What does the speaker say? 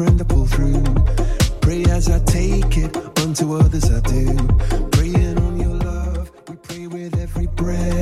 friend I pull through. Pray as I take it, unto others I do. Praying on your love, we pray with every breath.